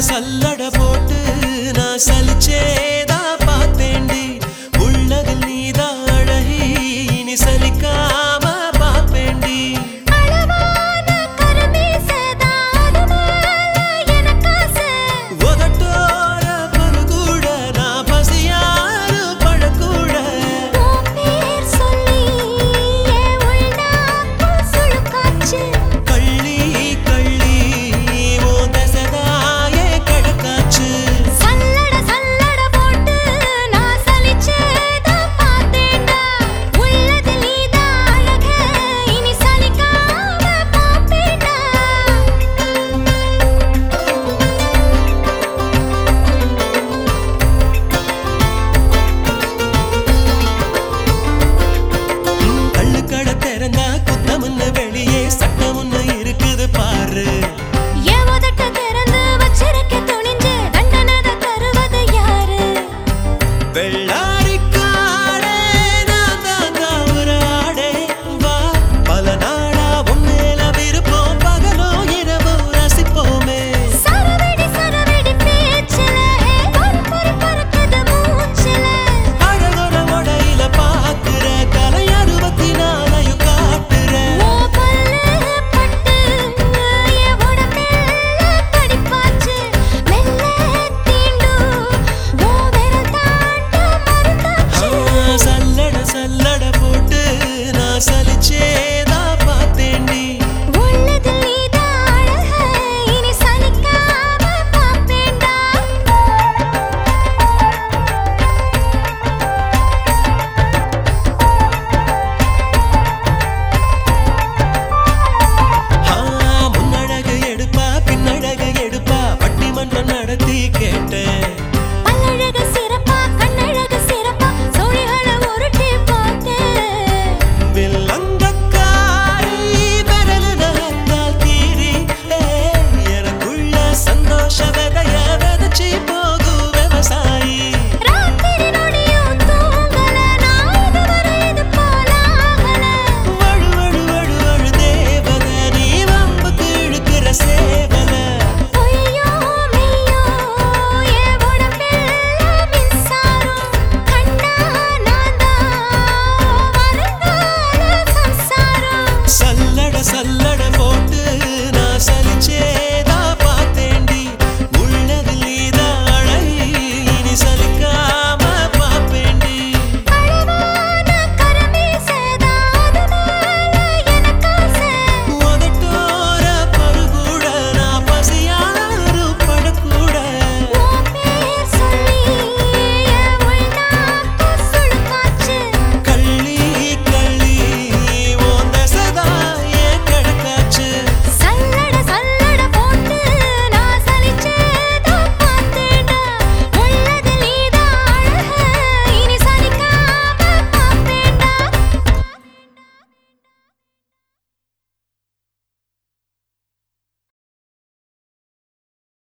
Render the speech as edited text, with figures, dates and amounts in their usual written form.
சல்லட போட்டு நான் சலிச்சேதா பார்த்தேண்டி உள்ளதில் நீதான் அழகி இனி சலிக்காம பார்ப்பேண்டி உதட்டோர பருகூட நான் பசியாறு பழக்கூட கள்ளி கள்ளி ஓ தசதாயே கழக்காச்சு கள்ளுக்கடை திறந்தா குத்தமுன்னு வெளியே சட்டமுன்னு இருக்குது பாரு வெள்ளாரிக்காடே நான் தான் தாவுறாடே வா பல நாளா உன் மேல விருப்பம் பகலோ இரவோ ரசிப்போமே அழகொல உடையில பாக்குற கலை 64 காட்டுற சல்லட சல்லட போட்டு நான் சலிச்சே